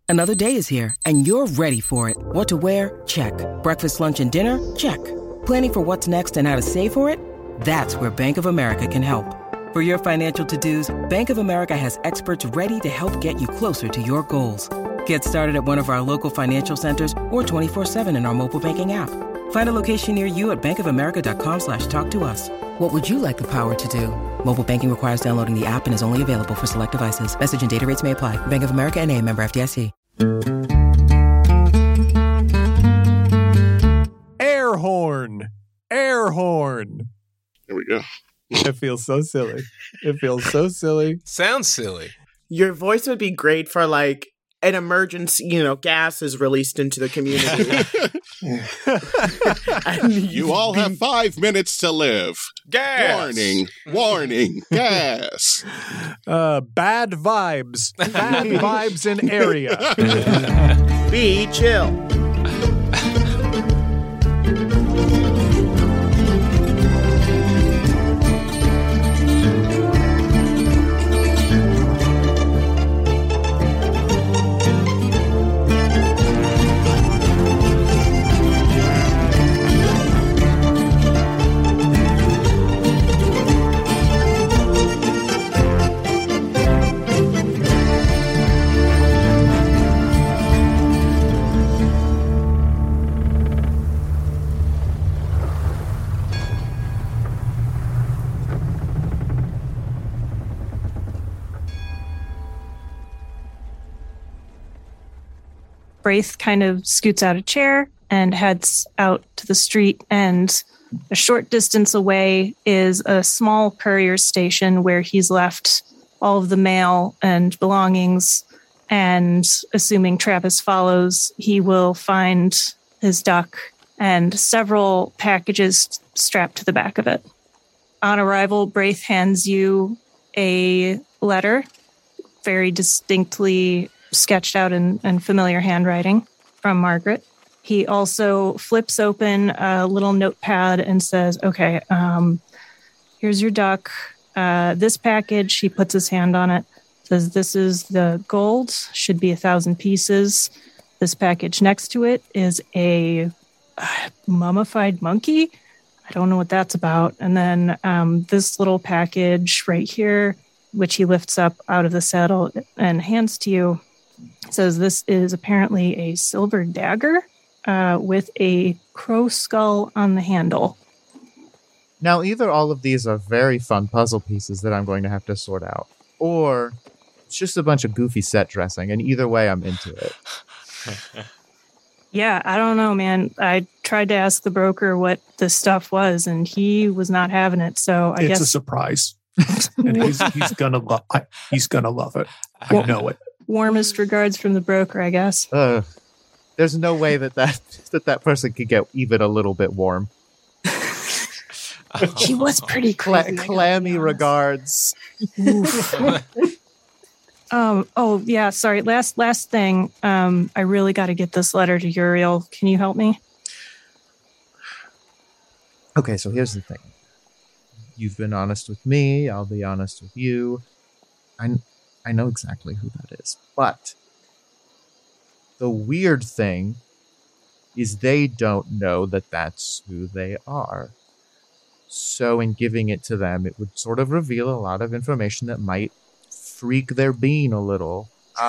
Another day is here, and you're ready for it. What to wear? Check. Breakfast, lunch, and dinner? Check. Planning for what's next and how to save for it? That's where Bank of America can help. For your financial to-dos, Bank of America has experts ready to help get you closer to your goals. Get started at one of our local financial centers or 24/7 in our mobile banking app. Find a location near you at bankofamerica.com/talktous. What would you like the power to do? Mobile banking requires downloading the app and is only available for select devices. Message and data rates may apply. Bank of America N.A., member FDIC. Air horn. Air horn. There we go. It feels so silly. It feels so silly. Sounds silly. Your voice would be great for like an emergency, gas is released into the community. You all have 5 minutes to live. Gas. Warning, gas. Bad vibes. Bad vibes in area. Be chill. Braith kind of scoots out a chair and heads out to the street, and a short distance away is a small courier station where he's left all of the mail and belongings, and assuming Travis follows, he will find his duck and several packages strapped to the back of it. On arrival, Braith hands you a letter, very distinctly sketched out in familiar handwriting from Margaret. He also flips open a little notepad and says, okay, here's your duck. This package, he puts his hand on it, says this is the gold, should be 1,000 pieces. This package next to it is a mummified monkey. I don't know what that's about. And then this little package right here, which he lifts up out of the saddle and hands to you, says this is apparently a silver dagger with a crow skull on the handle. Now, either all of these are very fun puzzle pieces that I'm going to have to sort out, or it's just a bunch of goofy set dressing, and either way, I'm into it. Yeah, I don't know, man. I tried to ask the broker what this stuff was, and he was not having it, so I guess... It's a surprise. And he's gonna love it. I know it. Warmest regards from the broker, I guess. There's no way that person could get even a little bit warm. She was pretty crazy. Clammy regards. Oh yeah, sorry. Last thing. I really got to get this letter to Uriel. Can you help me? Okay, so here's the thing. You've been honest with me. I'll be honest with you. I know exactly who that is. But the weird thing is they don't know that that's who they are. So in giving it to them, it would sort of reveal a lot of information that might freak their bean a little.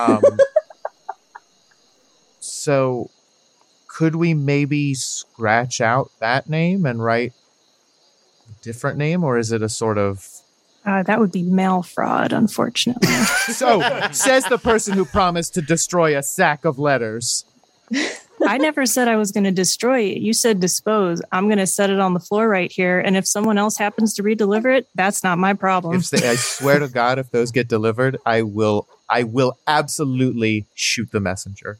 So could we maybe scratch out that name and write a different name? Or is it a sort of... that would be mail fraud, unfortunately. So, says the person who promised to destroy a sack of letters. I never said I was going to destroy it. You said dispose. I'm going to set it on the floor right here. And if someone else happens to redeliver it, that's not my problem. I swear to God, if those get delivered, I will absolutely shoot the messenger.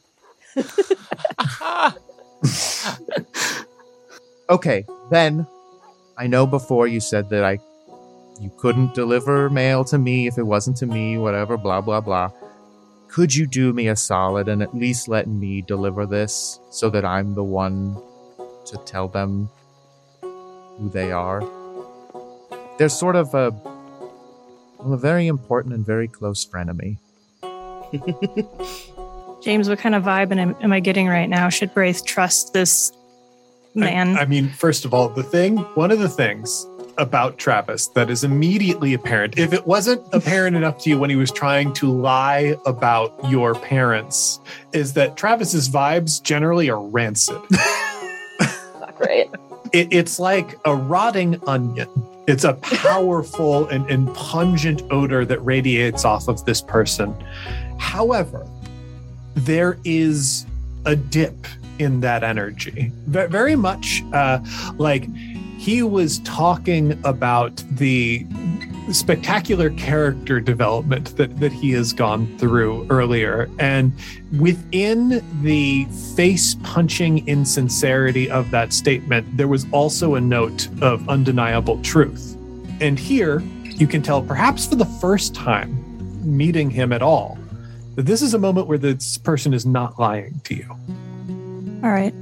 Okay, then I know before you said that you couldn't deliver mail to me if it wasn't to me, whatever, blah, blah, blah. Could you do me a solid and at least let me deliver this so that I'm the one to tell them who they are? They're sort of a very important and very close frenemy. James, what kind of vibe am I getting right now? Should Braith trust this man? I mean, first of all, one of the things about Travis that is immediately apparent, if it wasn't apparent enough to you when he was trying to lie about your parents, is that Travis's vibes generally are rancid. Not great. It's like a rotting onion. It's a powerful and pungent odor that radiates off of this person. However, there is a dip in that energy. Very much like he was talking about the spectacular character development that he has gone through earlier. And within the face-punching insincerity of that statement, there was also a note of undeniable truth. And here, you can tell, perhaps for the first time meeting him at all, that this is a moment where this person is not lying to you. All right.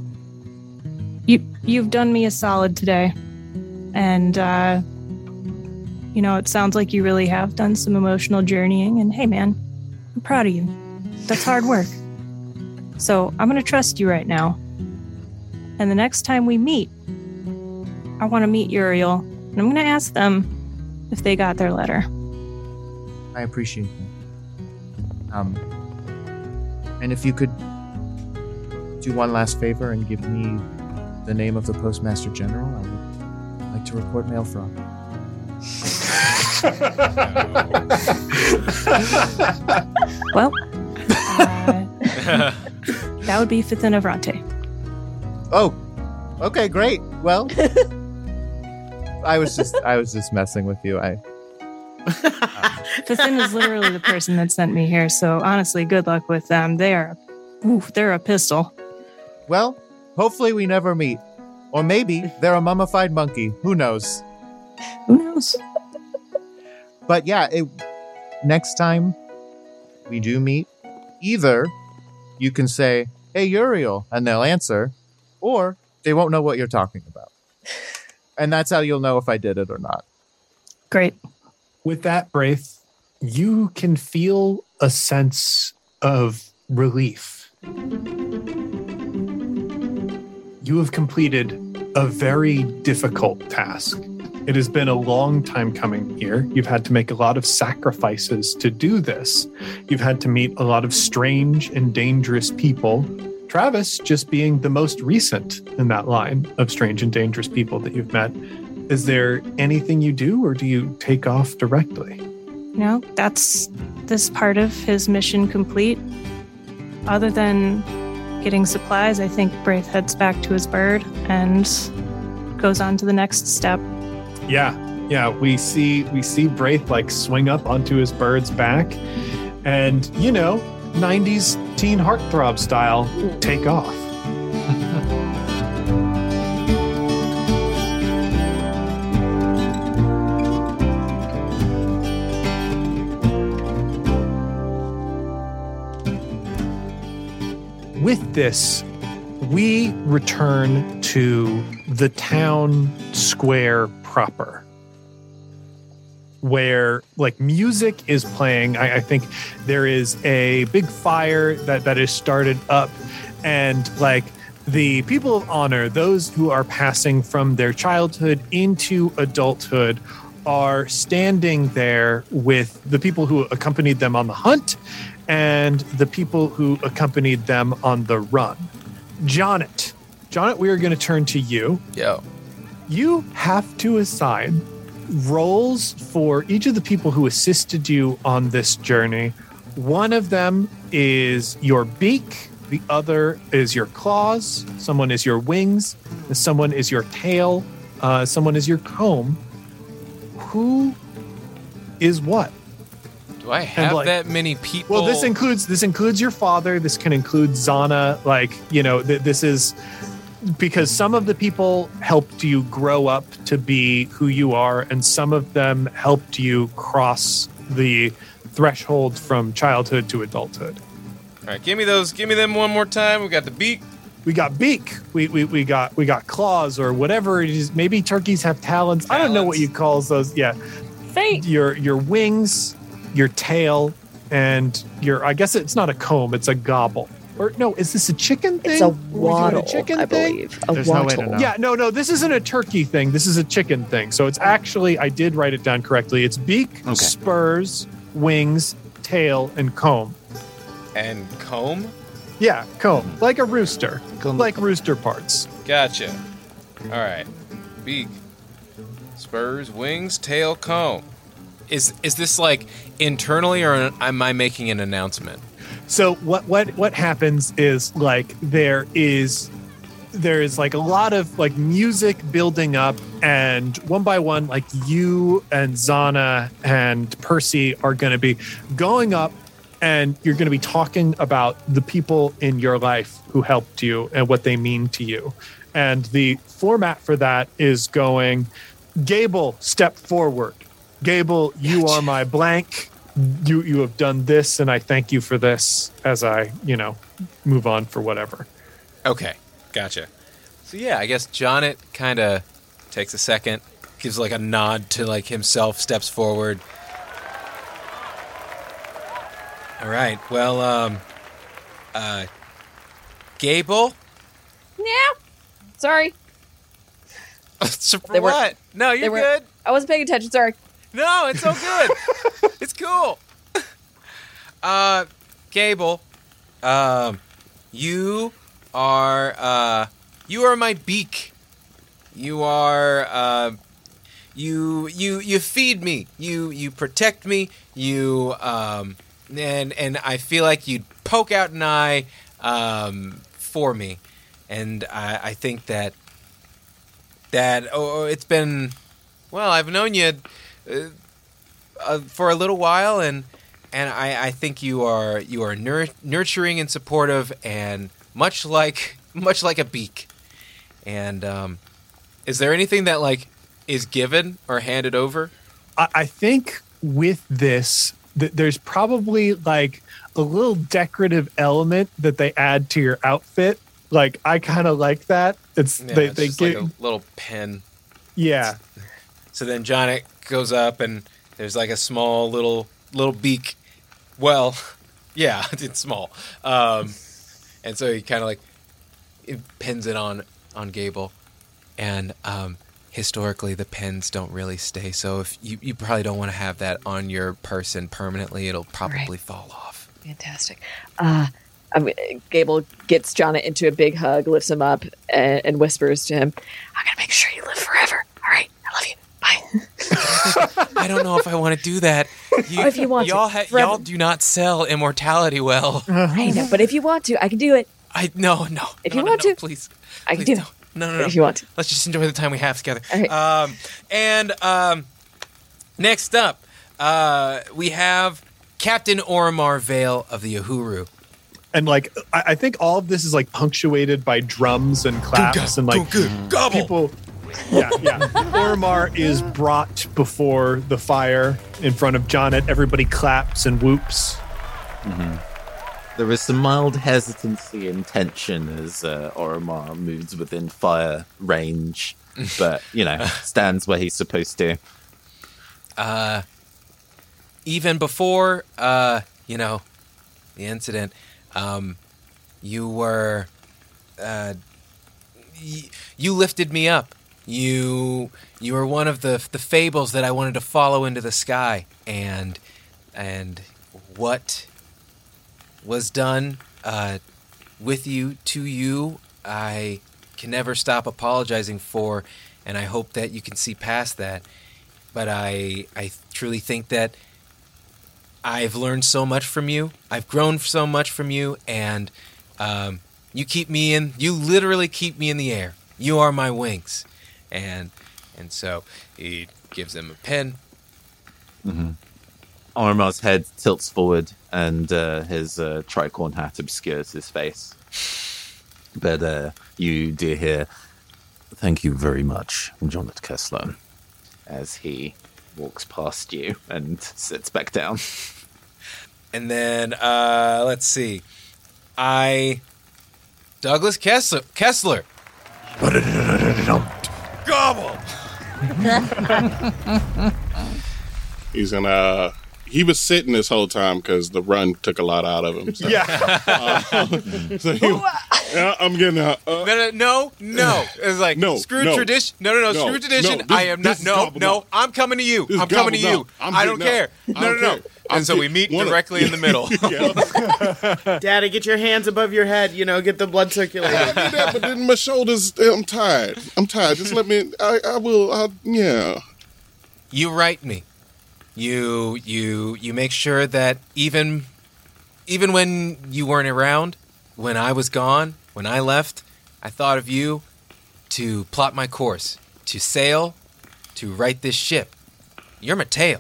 You've done me a solid today. And, it sounds like you really have done some emotional journeying. And hey, man, I'm proud of you. That's hard work. So I'm going to trust you right now. And the next time we meet, I want to meet Uriel. And I'm going to ask them if they got their letter. I appreciate that. And if you could do one last favor and give me the name of the Postmaster General, I would like to report mail fraud. Well, that would be Fithin Avrante. Oh, okay, great. Well, I was just messing with you. Fithin is literally the person that sent me here. So honestly, good luck with them. They're a pistol. Well, hopefully we never meet. Or maybe they're a mummified monkey. Who knows? Who knows? But yeah, next time we do meet, either you can say, "Hey, Uriel," and they'll answer, or they won't know what you're talking about. And that's how you'll know if I did it or not. Great. With that, Braith, you can feel a sense of relief. You have completed a very difficult task. It has been a long time coming here. You've had to make a lot of sacrifices to do this. You've had to meet a lot of strange and dangerous people. Travis just being the most recent in that line of strange and dangerous people that you've met. Is there anything you do, or do you take off directly? No, that's this part of his mission complete. Other than getting supplies, I think Braith heads back to his bird and goes on to the next step. Yeah, we see Braith like swing up onto his bird's back and, 90s teen heartthrob style, take off. With this, we return to the town square proper, where music is playing. I think there is a big fire that is started up, and the people of honor, those who are passing from their childhood into adulthood, are standing there with the people who accompanied them on the hunt and the people who accompanied them on the run. Jonnet, we are going to turn to you. Yo. You have to assign roles for each of the people who assisted you on this journey. One of them is your beak, the other is your claws, someone is your wings, someone is your tail, someone is your comb. Who is what? Do I have that many people? Well, this includes your father. This can include Zana. This is because some of the people helped you grow up to be who you are, and some of them helped you cross the threshold from childhood to adulthood. All right, give me them one more time. We got the beak. We got beak. We got claws, or whatever it is. Maybe turkeys have talons. I don't know what you call those. Yeah. Fate. Your wings, your tail, and I guess it's not a comb, it's a gobble. Or no, is this a chicken thing? It's a Are we doing waddle, chicken I thing? believe. A There's no way to wattle. know. Yeah, no, this isn't a turkey thing. This is a chicken thing. So it's actually, I did write it down correctly. It's beak, spurs, wings, tail, and comb. And comb? Yeah, comb. Like a rooster. Like rooster parts. Gotcha. All right. Beak, spurs, wings, tail, comb. Is this like internally, or am I making an announcement? So what happens is like there is like a lot of like music building up, and one by one, like you and Zana and Percy are going to be going up, and you're going to be talking about the people in your life who helped you and what they mean to you. And the format for that is going, Gable, step forward. Gable, you are my blank. You have done this, and I thank you for this as I, move on for whatever. Okay, gotcha. So yeah, I guess Jonnet kind of takes a second, gives like a nod to like himself, steps forward. All right, well, Gable? Yeah. Sorry. So for They were- what? No, you're were- good. I wasn't paying attention. Sorry. No, it's so good. It's cool. Gable, you are my beak. You are you feed me. You protect me. You and I feel like you'd poke out an eye for me. And I think that it's been, well, I've known you for a little while, and I think you are nurturing and supportive, and much like a beak. And is there anything that like is given or handed over? I think with this, there's probably like a little decorative element that they add to your outfit. Like I kind of like that. It's they just give like a little pen. Yeah. So then Jonnet goes up, and there's like a small little beak. Well, yeah, it's small. And so he kind of like pins it on Gable. And historically, the pins don't really stay. So if you probably don't want to have that on your person permanently, it'll probably fall off. Fantastic. Gable gets Jonnet into a big hug, lifts him up, and whispers to him, "I'm gonna make sure you live forever. All right, I love you. Bye." I don't know if I want to do that. If you want to. Y'all do not sell immortality well. I know, but if you want to, I can do it. No. If you want to, please. I can do it. No. If you want to. Let's just enjoy the time we have together. All right. Next up, we have Captain Oromar Vale of the Uhuru. And like I think all of this is like punctuated by drums and claps and like people. Yeah. Oromar is brought before the fire in front of Jonnet. Everybody claps and whoops. Mm-hmm. There is some mild hesitancy and tension as Oromar moves within fire range, but stands where he's supposed to. Even before the incident, you were you lifted me up. You were one of the fables that I wanted to follow into the sky, and what was done with you, to you, I can never stop apologizing for, and I hope that you can see past that. But I truly think that I've learned so much from you. I've grown so much from you, and you literally keep me in the air. You are my wings. And so he gives them a pen. Mm-hmm. Oromar's head tilts forward, and his tricorn hat obscures his face. But you do hear, "Thank you very much, Jonnet Kessler," as he walks past you and sits back down. And then, let's see. Douglas Kessler. Gobble! He's gonna he was sitting this whole time because the run took a lot out of him. So. I'm getting out. No. It's like screw tradition. No. Screw tradition. I am not. No. I'm coming to you. I'm coming to you. I don't care. No. And so we meet directly in the middle. Daddy, get your hands above your head. Get the blood circulating. I do that, but then my shoulders. I'm tired. Just let me. I will. Yeah. You write me. You make sure that even when you weren't around, when I was gone, when I left, I thought of you to plot my course, to sail, to right this ship. You're Mateo,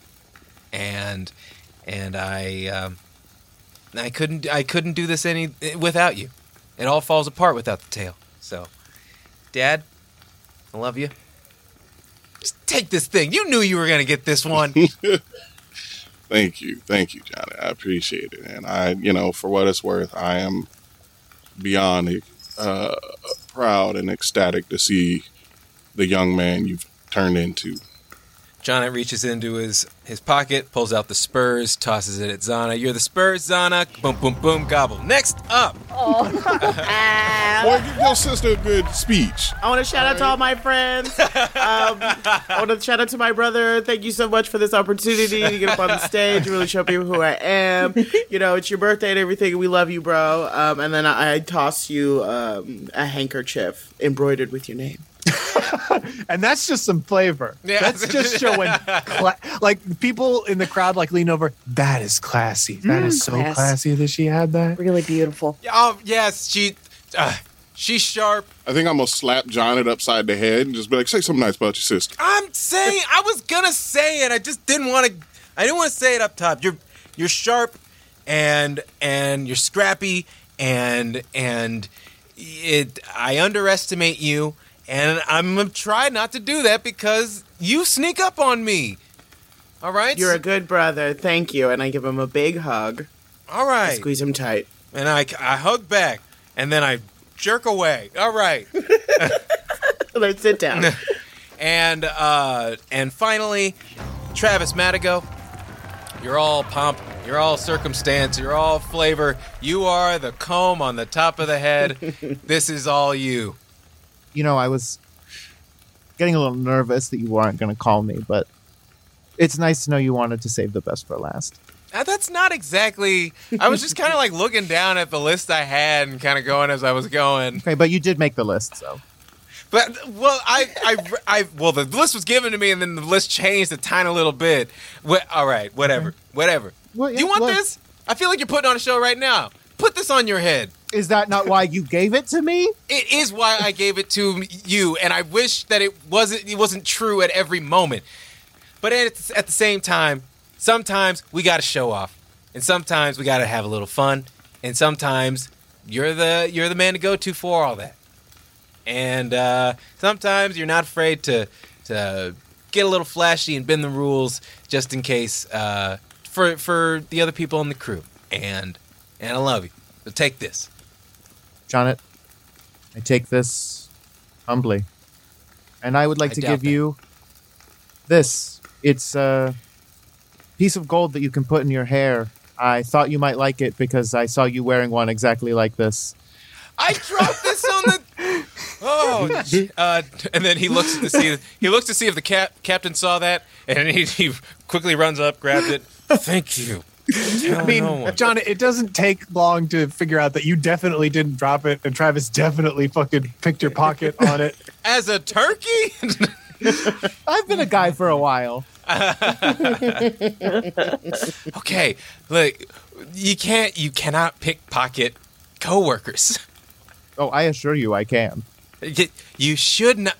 and I couldn't do this without you. It all falls apart without the tail. So, Dad, I love you. Just take this thing. You knew you were going to get this one. Thank you, Johnny. I appreciate it. And I, for what it's worth, I am beyond proud and ecstatic to see the young man you've turned into. Johnny reaches into his pocket, pulls out the spurs, tosses it at Zana. You're the spurs, Zana. Boom, boom, boom, gobble. Next up. Boy, give your sister a good speech. I want to shout out to all my friends. I want to shout out to my brother. Thank you so much for this opportunity to get up on the stage and really show people who I am. It's your birthday and everything. We love you, bro. And then I toss you a handkerchief embroidered with your name. And that's just some flavor. Yeah. That's just showing, people in the crowd lean over. That is classy. That is so classy that she had that. Really beautiful. Oh yes, she's sharp. I think I'm gonna slap Johnny upside the head and just be like, "Say something nice about your sister." I'm saying I was gonna say it. I just didn't want to. I didn't want to say it up top. You're sharp, and you're scrappy, and I underestimate you. And I'm going to try not to do that because you sneak up on me. All right? You're a good brother. Thank you. And I give him a big hug. All right. I squeeze him tight. And I hug back. And then I jerk away. All right. Let's sit down. And finally, Travis Madigo. You're all pomp. You're all circumstance. You're all flavor. You are the comb on the top of the head. This is all you. I was getting a little nervous that you weren't going to call me, but it's nice to know you wanted to save the best for last. That's not exactly... I was just kind of looking down at the list I had and kind of going as I was going. Okay, but you did make the list, so... But, the list was given to me and then the list changed a tiny little bit. All right, whatever. Well, do you want this? I feel like you're putting on a show right now. Put this on your head. Is that not why you gave it to me? It is why I gave it to you, and I wish that it wasn't true at every moment. But at the same time, sometimes we got to show off, and sometimes we got to have a little fun, and sometimes you're the man to go to for all that. And sometimes you're not afraid to get a little flashy and bend the rules just in case for the other people in the crew. And I love you. So take this. Jonnet, I take this humbly. And I would like to give you this. It's a piece of gold that you can put in your hair. I thought you might like it because I saw you wearing one exactly like this. I dropped this on the... and then he looks to see if the captain saw that, and he quickly runs up, grabs it. Thank you. John, it doesn't take long to figure out that you definitely didn't drop it, and Travis definitely fucking picked your pocket on it. As a turkey? I've been a guy for a while. Okay, look, you cannot pickpocket coworkers. Oh, I assure you I can. You should not...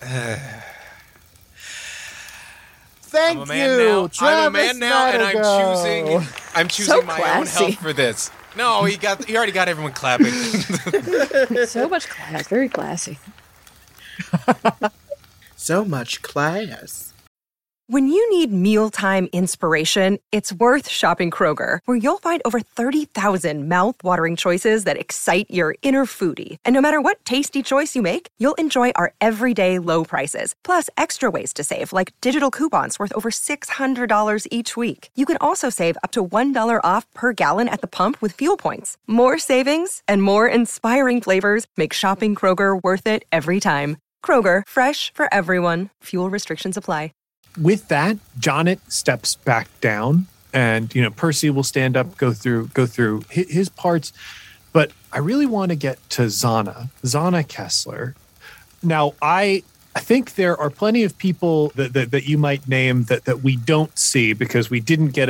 Thank you, Travis I'm a man now, and I'm choosing So my classy. own health for this. No, he already got everyone clapping. So much class. Very classy. So much class. When you need mealtime inspiration, it's worth shopping Kroger, where you'll find over 30,000 mouth-watering choices that excite your inner foodie. And no matter what tasty choice you make, you'll enjoy our everyday low prices, plus extra ways to save, like digital coupons worth over $600 each week. You can also save up to $1 off per gallon at the pump with fuel points. More savings and more inspiring flavors make shopping Kroger worth it every time. Kroger, fresh for everyone. Fuel restrictions apply. With that, Jonnet steps back down, and Percy will stand up, go through his parts. But I really want to get to Zana Kessler. Now, I think there are plenty of people that you might name that we don't see because we didn't get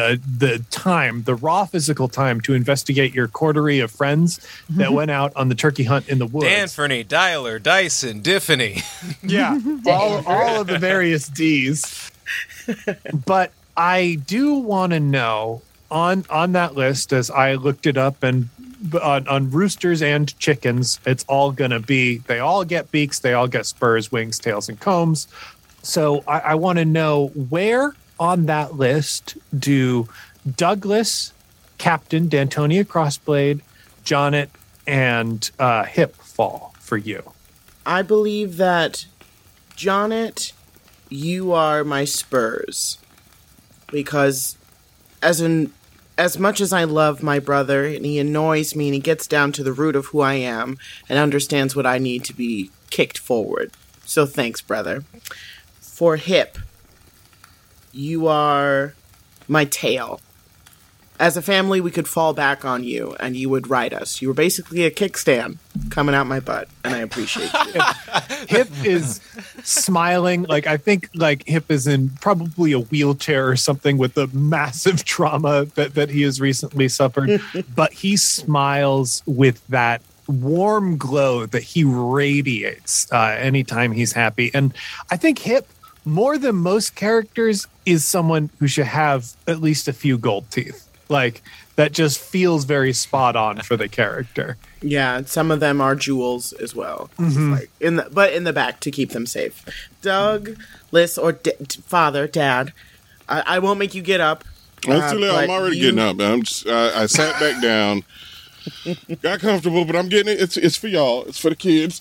the raw physical time to investigate your coterie of friends that went out on the turkey hunt in the woods. Danferney, Dialer, Dyson, Diffany. Yeah, all of the various Ds. But I do want to know on that list, as I looked it up, and on roosters and chickens, it's all going to be, they all get beaks, they all get spurs, wings, tails, and combs. So I want to know, where on that list do Douglas, Captain D'Antonia Crossblade, Jonnet, and Hip fall for you? I believe that, Jonnet, you are my spurs. Because as much as I love my brother, and he annoys me, and he gets down to the root of who I am, and understands what I need to be kicked forward. So thanks, brother. For Hip, you are my tail. As a family, we could fall back on you, and you would ride us. You were basically a kickstand coming out my butt, and I appreciate you. Hip is smiling. I think Hip is in probably a wheelchair or something with the massive trauma that he has recently suffered. But he smiles with that warm glow that he radiates anytime he's happy. And I think Hip, more than most characters, is someone who should have at least a few gold teeth. That just feels very spot on for the character. Yeah, some of them are jewels as well. Mm-hmm. But in the back to keep them safe. Doug, Liz, or Father, Dad, I won't make you get up. Actually, I'm already getting up. I sat back down, got comfortable, but I'm getting it. It's for y'all. It's for the kids.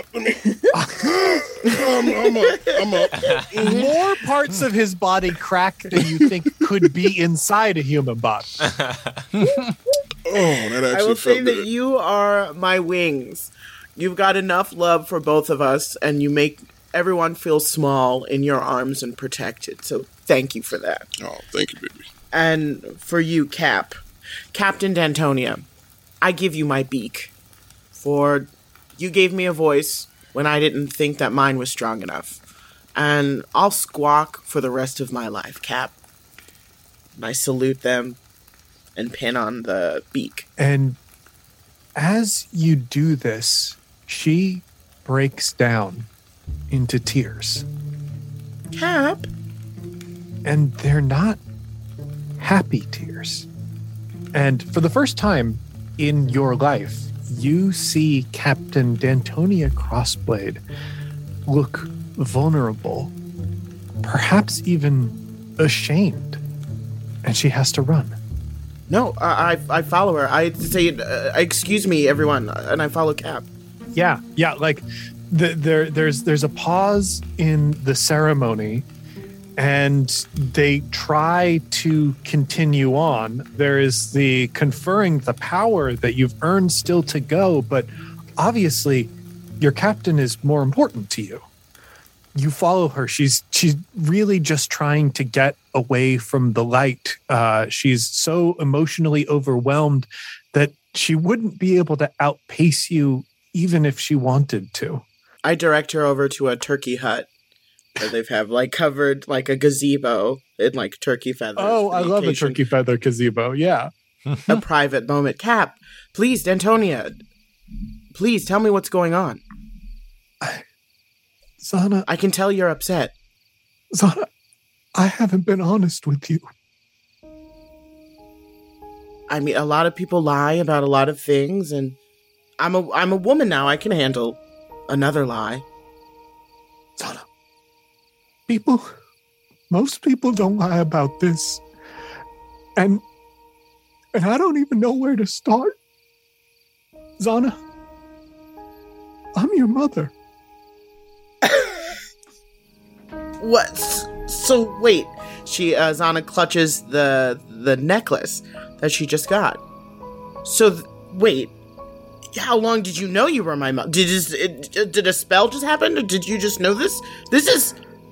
I'm up. More parts of his body crack than you think could be inside a human body. That actually I will say felt that good. you are my wings. You've got enough love for both of us, and you make everyone feel small in your arms and protected. So thank you for that. Oh, thank you, baby. And for you, Captain D'Antonia, I give you my beak. For you gave me a voice when I didn't think that mine was strong enough. And I'll squawk for the rest of my life, Cap. And I salute them and pin on the beak. And as you do this, she breaks down into tears. Cap? And they're not happy tears. And for the first time in your life, you see Captain D'Antonia Crossblade look vulnerable, perhaps even ashamed, and she has to run. No, I follow her. I say, excuse me, everyone, and I follow Cap. Yeah, there's a pause in the ceremony, and they try to continue on. There is the conferring the power that you've earned still to go, but obviously your captain is more important to you. You follow her. She's really just trying to get away from the light. She's so emotionally overwhelmed that she wouldn't be able to outpace you even if she wanted to. I direct her over to a turkey hut where they've covered a gazebo in turkey feathers. Oh, I love a turkey feather gazebo. Yeah. A private moment. Cap, please, D'Antonia, please tell me what's going on. Zana, I can tell you're upset. Zana, I haven't been honest with you. I mean, a lot of people lie about a lot of things, and I'm a woman now. I can handle another lie. Zana, people Most people don't lie about this. And I don't even know where to start. Zana, I'm your mother. What? So wait, Zana clutches the necklace that she just got. So wait, how long did you know you were my mom? Did a spell just happen, or did you just know this? This is.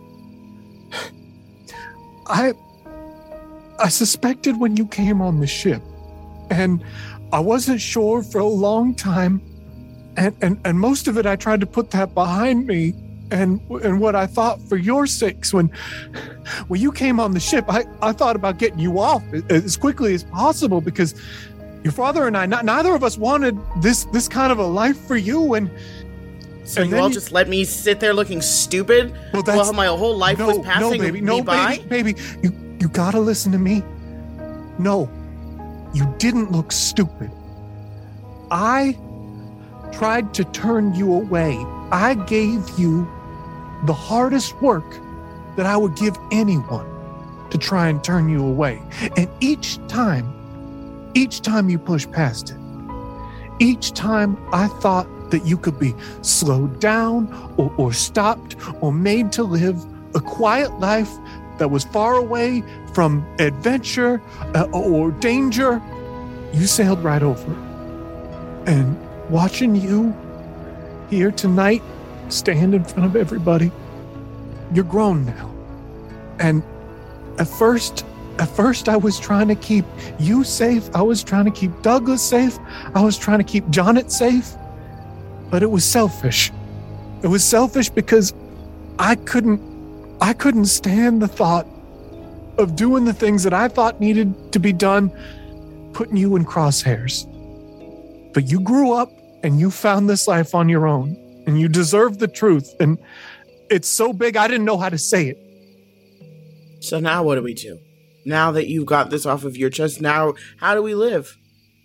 I suspected when you came on the ship, and I wasn't sure for a long time, and most of it I tried to put that behind me. And what I thought for your sakes, when you came on the ship, I thought about getting you off as quickly as possible, because your father and I, neither of us wanted this kind of a life for you. So you all just let me sit there looking stupid while my whole life was passing me by? Baby, you gotta listen to me. No, you didn't look stupid. I tried to turn you away. I gave you the hardest work that I would give anyone to try and turn you away. And each time you pushed past it, each time I thought that you could be slowed down or stopped or made to live a quiet life that was far away from adventure or danger, you sailed right over it. And watching you here tonight, stand in front of everybody, you're grown now. And at first I was trying to keep you safe. I was trying to keep Douglas safe. I was trying to keep Jonnet safe. But it was selfish. It was selfish because I couldn't stand the thought of doing the things that I thought needed to be done, putting you in crosshairs. But you grew up and you found this life on your own, and you deserve the truth. And it's so big, I didn't know how to say it. So now what do we do? Now that you've got this off of your chest, now how do we live?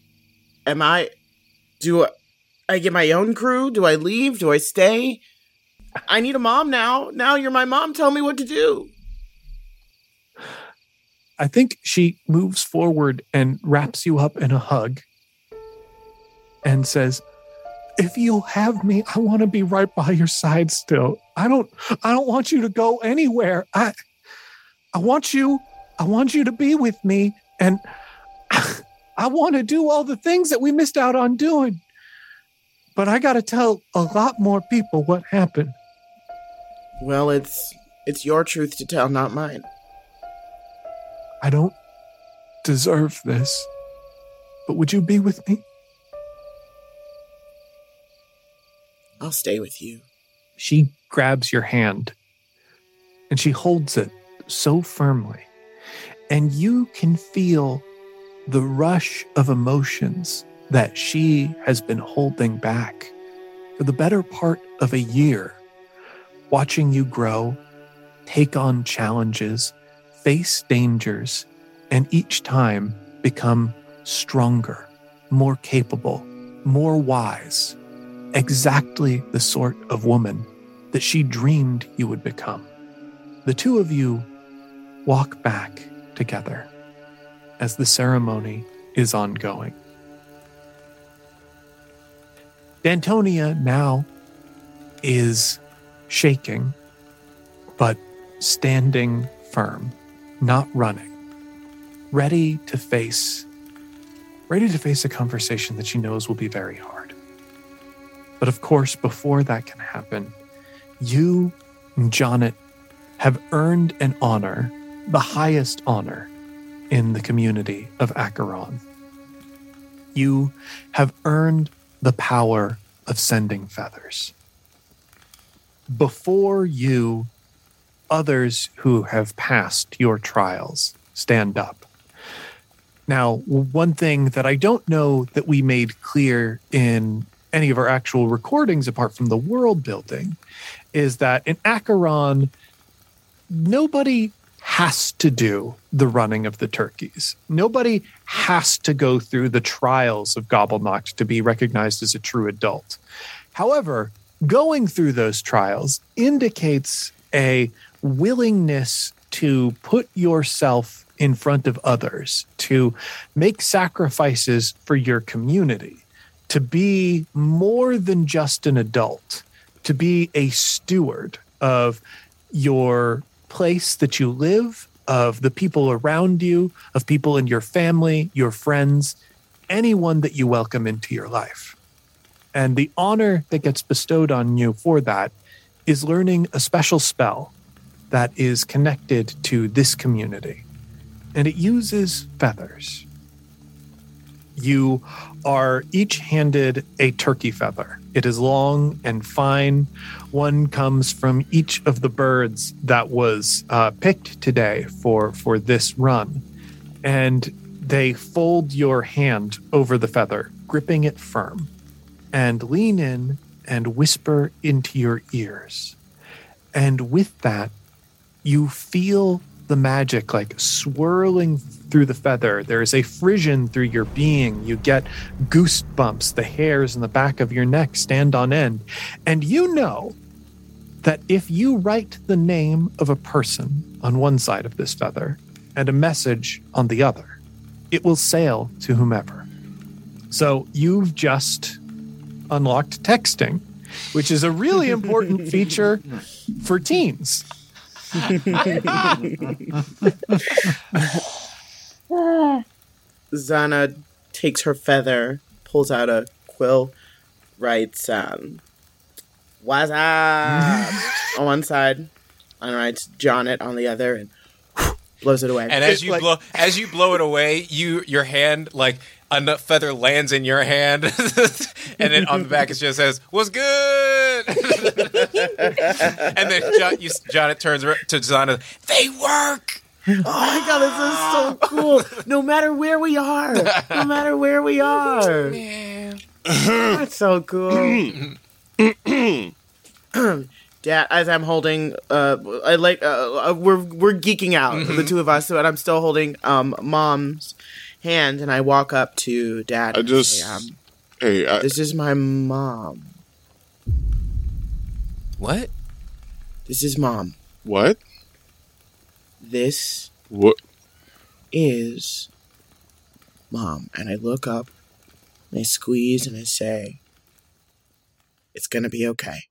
Do I get my own crew? Do I leave? Do I stay? I need a mom now. Now you're my mom. Tell me what to do. I think she moves forward and wraps you up in a hug and says, if you'll have me, I want to be right by your side still. I don't want you to go anywhere. I want you to be with me, and I want to do all the things that we missed out on doing. But I got to tell a lot more people what happened. Well, it's your truth to tell, not mine. I don't deserve this, but would you be with me? I'll stay with you. She grabs your hand and she holds it so firmly, and you can feel the rush of emotions that she has been holding back for the better part of a year, watching you grow, take on challenges, face dangers, and each time become stronger, more capable, more wise. Exactly the sort of woman that she dreamed you would become. The two of you walk back together as the ceremony is ongoing. D'Antonia now is shaking, but standing firm, not running, ready to face a conversation that she knows will be very hard. But of course, before that can happen, you and Jonnet have earned an honor, the highest honor in the community of Acheron. You have earned the power of sending feathers. Before you, others who have passed your trials stand up. Now, one thing that I don't know that we made clear in any of our actual recordings, apart from the world building, is that in Acheron, nobody has to do the running of the turkeys. Nobody has to go through the trials of Gobbleknocht to be recognized as a true adult. However, going through those trials indicates a willingness to put yourself in front of others, to make sacrifices for your community, to be more than just an adult, to be a steward of your place that you live, of the people around you, of people in your family, your friends, anyone that you welcome into your life. And the honor that gets bestowed on you for that is learning a special spell that is connected to this community. And it uses feathers. You are each handed a turkey feather. It is long and fine. One comes from each of the birds that was picked today for this run. And they fold your hand over the feather, gripping it firm, and lean in and whisper into your ears. And with that, you feel the magic like swirling through the feather. There is a frisson through your being. You get goosebumps. The hairs in the back of your neck stand on end. And you know that if you write the name of a person on one side of this feather and a message on the other, it will sail to whomever. So you've just unlocked texting, which is a really important feature for teens. Zana takes her feather, pulls out a quill, writes, "What's up?" on one side, and writes Jonet on the other, and blows it away. And as you blow it away, your hand, like, a feather lands in your hand, and then on the back it just says, "What's good?" And then Jonet turns to Zana, "They work!" Oh my god, this is so cool. No matter where we are. Yeah. That's so cool. Dad, as I'm holding, we're geeking out, the two of us, but I'm still holding Mom's hand, and I walk up to Dad and say, this is my mom. What? This is Mom. What? This is Mom. And I look up, and I squeeze, and I say, it's gonna be okay.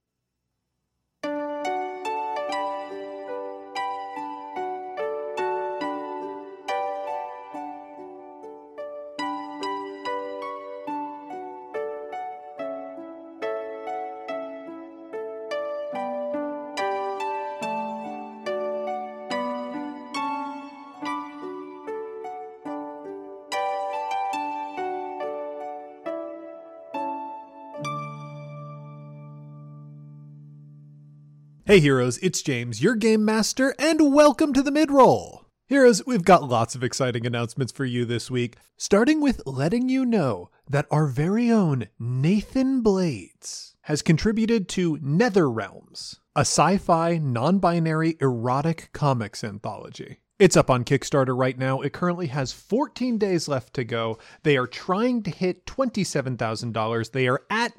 Hey heroes, it's James, your game master, and welcome to the mid-roll. Heroes, we've got lots of exciting announcements for you this week, starting with letting you know that our very own Nathan Blades has contributed to NetherRealms, a sci-fi, non-binary erotic comics anthology. It's up on Kickstarter right now. It currently has 14 days left to go. They are trying to hit $27,000. They are at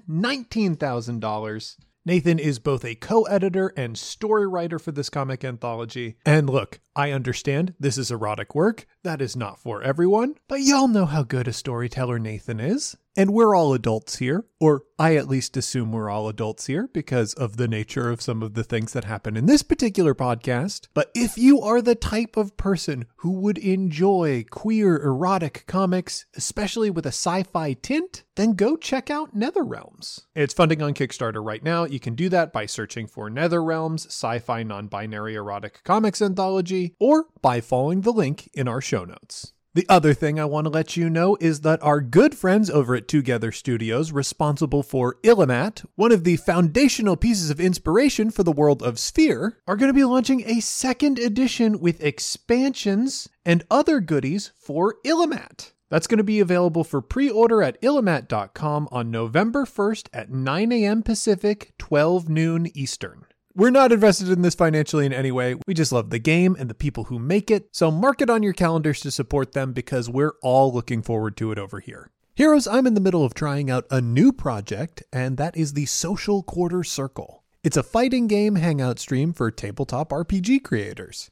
$19,000. Nathan is both a co-editor and story writer for this comic anthology. And look, I understand this is erotic work. That is not for everyone, but y'all know how good a storyteller Nathan is. And we're all adults here, or I at least assume we're all adults here because of the nature of some of the things that happen in this particular podcast. But if you are the type of person who would enjoy queer erotic comics, especially with a sci-fi tint, then go check out NetherRealms. It's funding on Kickstarter right now. You can do that by searching for NetherRealms Sci-Fi Non-Binary Erotic Comics Anthology, or by following the link in our show notes. The other thing I want to let you know is that our good friends over at Together Studios, responsible for Illimat, one of the foundational pieces of inspiration for the world of Sphere, are going to be launching a second edition with expansions and other goodies for Illimat. That's going to be available for pre-order at illimat.com on November 1st at 9 a.m. Pacific, 12 noon Eastern. We're not invested in this financially in any way. We just love the game and the people who make it. So mark it on your calendars to support them because we're all looking forward to it over here. Heroes, I'm in the middle of trying out a new project, and that is the Social Quarter Circle. It's a fighting game hangout stream for tabletop RPG creators.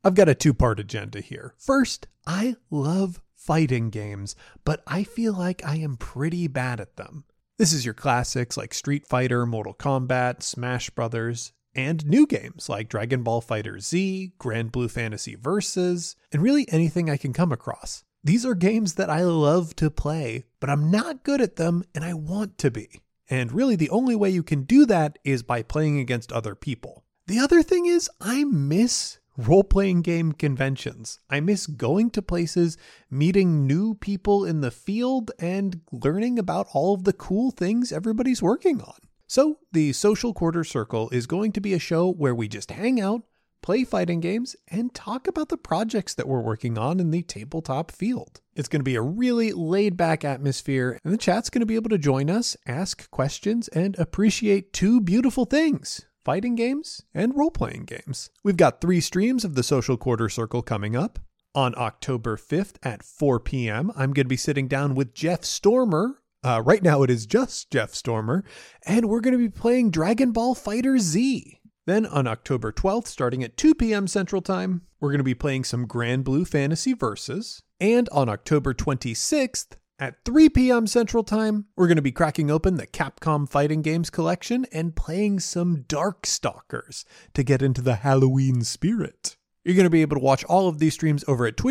I've got a two-part agenda here. First, I love fighting games, but I feel like I am pretty bad at them. This is your classics like Street Fighter, Mortal Kombat, Smash Brothers, and new games like Dragon Ball FighterZ, Grand Blue Fantasy Versus, and really anything I can come across. These are games that I love to play, but I'm not good at them and I want to be. And really the only way you can do that is by playing against other people. The other thing is I miss role-playing game conventions. I miss going to places, meeting new people in the field, and learning about all of the cool things everybody's working on. So the Social Quarter Circle is going to be a show where we just hang out, play fighting games, and talk about the projects that we're working on in the tabletop field. It's going to be a really laid-back atmosphere, and the chat's going to be able to join us, ask questions, and appreciate two beautiful things: fighting games and role-playing games. We've got 3 streams of the Social Quarter Circle coming up. On October 5th at 4 p.m., I'm going to be sitting down with Jeff Stormer. Right now it is just Jeff Stormer, and we're going to be playing Dragon Ball FighterZ. Then on October 12th, starting at 2 p.m. Central Time, we're going to be playing some Grand Blue Fantasy Versus. And on October 26th, at 3 p.m. Central Time, we're going to be cracking open the Capcom Fighting Games collection and playing some Darkstalkers to get into the Halloween spirit. You're going to be able to watch all of these streams over at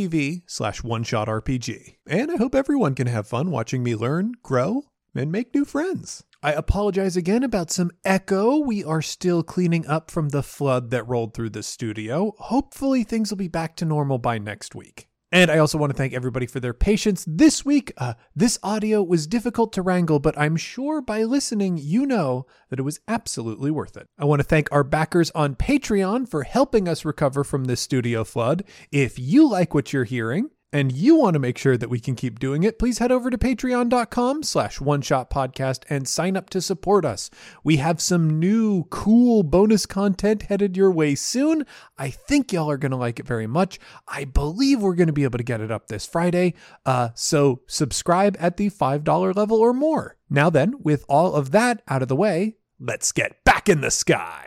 twitch.tv/OneShotRPG. And I hope everyone can have fun watching me learn, grow, and make new friends. I apologize again about some echo. We are still cleaning up from the flood that rolled through the studio. Hopefully things will be back to normal by next week. And I also want to thank everybody for their patience this week. This audio was difficult to wrangle, but I'm sure by listening, you know that it was absolutely worth it. I want to thank our backers on Patreon for helping us recover from this studio flood. If you like what you're hearing, and you want to make sure that we can keep doing it, please head over to patreon.com/oneshotpodcast and sign up to support us. We have some new cool bonus content headed your way soon. I think y'all are going to like it very much. I believe we're going to be able to get it up this Friday. So subscribe at the $5 level or more. Now then, with all of that out of the way, let's get back in the sky.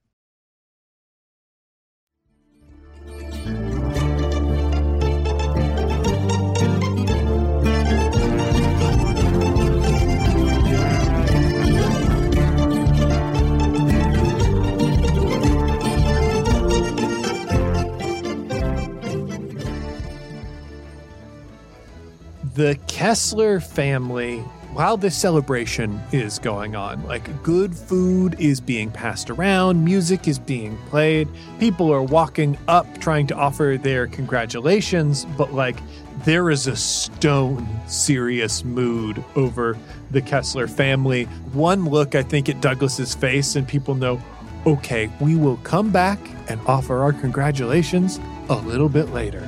The Kessler family, while this celebration is going on, like good food is being passed around, music is being played, people are walking up trying to offer their congratulations, but like there is a stone serious mood over the Kessler family. One look, I think, at Douglas's face and people know, okay, we will come back and offer our congratulations a little bit later.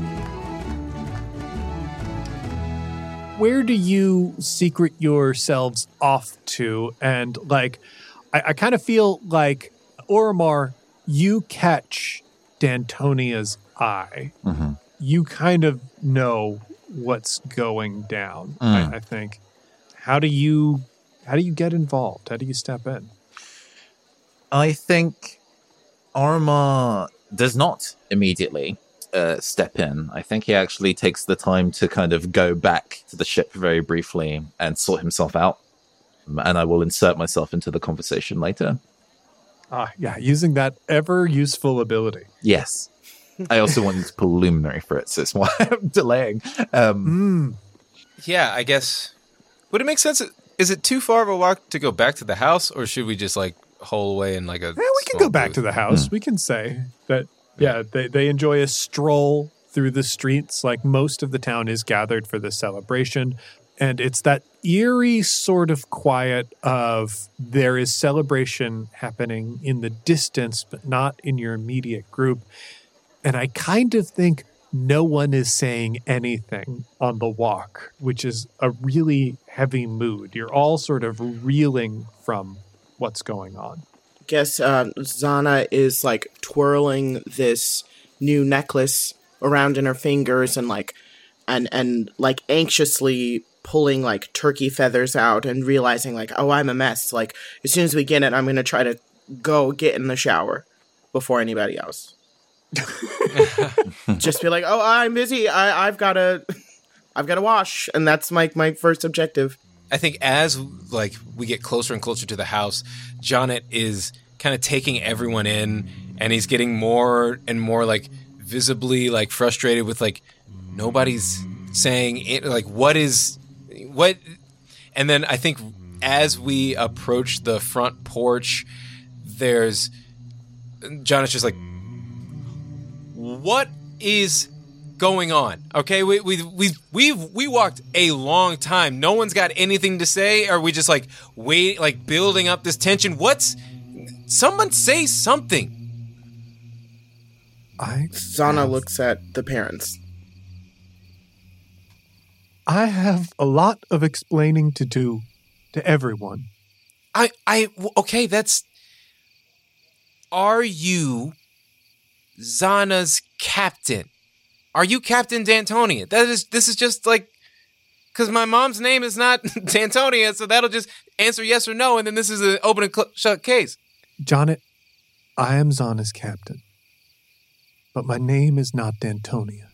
Where do you secret yourselves off to? And like, I kind of feel like, Oromar, you catch Dantonia's eye. Mm-hmm. You kind of know what's going down, I think. How do you get involved? How do you step in? I think Oromar does not immediately step in. I think he actually takes the time to kind of go back to the ship very briefly and sort himself out. And I will insert myself into the conversation later. Yeah, using that ever useful ability. Yes. I also wanted to pull Luminary for it, so it's why I'm delaying. Yeah, I guess. Would it make sense? Is it too far of a walk to go back to the house, or should we just like hole away in like a... Yeah, we can go back to the house. We can say that, yeah, they enjoy a stroll through the streets. Like most of the town is gathered for the celebration. And it's that eerie sort of quiet of there is celebration happening in the distance, but not in your immediate group. And I kind of think no one is saying anything on the walk, which is a really heavy mood. You're all sort of reeling from what's going on. Guess Zana is like twirling this new necklace around in her fingers and like anxiously pulling like turkey feathers out and realizing like, oh, I'm a mess. Like as soon as we get it, I'm going to try to go get in the shower before anybody else. Just be like, oh, I'm busy. I've got to wash. And that's my first objective. I think as like we get closer and closer to the house, Jonnet is kind of taking everyone in, and he's getting more and more like visibly like frustrated with like nobody's saying it, like what. And then I think as we approach the front porch, there's Jonet's just like, what is going on? Okay, we walked a long time. No one's got anything to say. Are we just like wait, like building up this tension? Someone say something. Zana looks at the parents. I have a lot of explaining to do to everyone. Okay, that's. Are you Zana's captain? Are you Captain D'Antonia? This is just like, because my mom's name is not D'Antonia, so that'll just answer yes or no, and then this is an open and shut case. Jonnet, I am Zana's captain, but my name is not D'Antonia.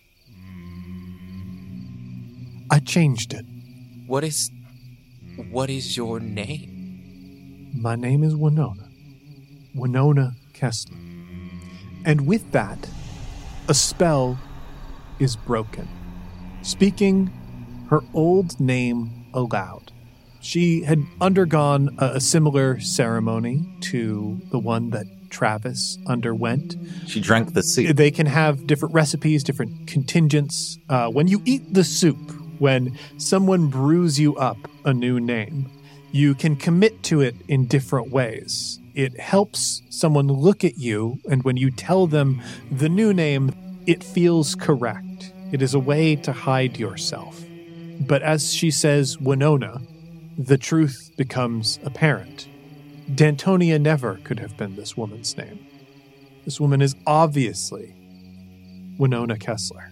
I changed it. What is your name? My name is Winona. Winona Kessler. And with that, a spell is broken, speaking her old name aloud. She had undergone a similar ceremony to the one that Travis underwent. She drank the soup. They can have different recipes, different contingents. When you eat the soup, when someone brews you up a new name, you can commit to it in different ways. It helps someone look at you, and when you tell them the new name, it feels correct. It is a way to hide yourself. But as she says Winona, the truth becomes apparent. D'Antonia never could have been this woman's name. This woman is obviously Winona Kessler.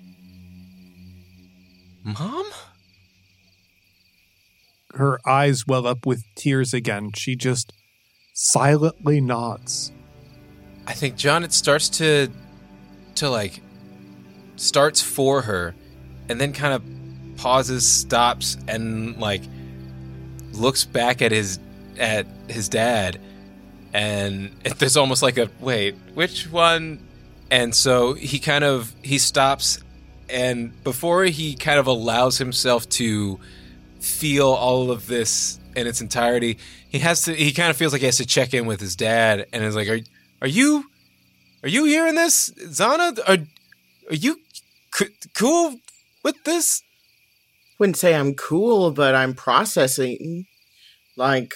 Mom? Her eyes well up with tears again. She just silently nods. I think Jonnet starts to starts for her, and then kind of pauses, stops, and like looks back at his dad, and there's almost like a wait, which one? And so he stops, and before he kind of allows himself to feel all of this in its entirety, he kind of feels like he has to check in with his dad, and is like, are you hearing this, Zana? Are you cool with this? Wouldn't say I'm cool, but I'm processing. Like,